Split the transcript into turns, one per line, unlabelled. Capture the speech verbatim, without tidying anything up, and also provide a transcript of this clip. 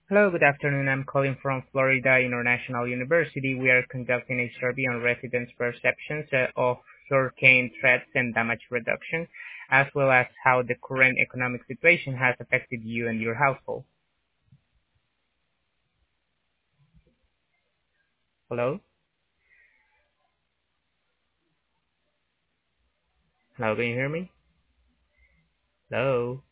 Hello, good afternoon. I'm calling from Florida International University. We are conducting a survey on residents' perceptions uh, of hurricane threats and damage reduction, as well as how the current economic situation has affected you and your household. Hello? Hello, can you hear me? Hello?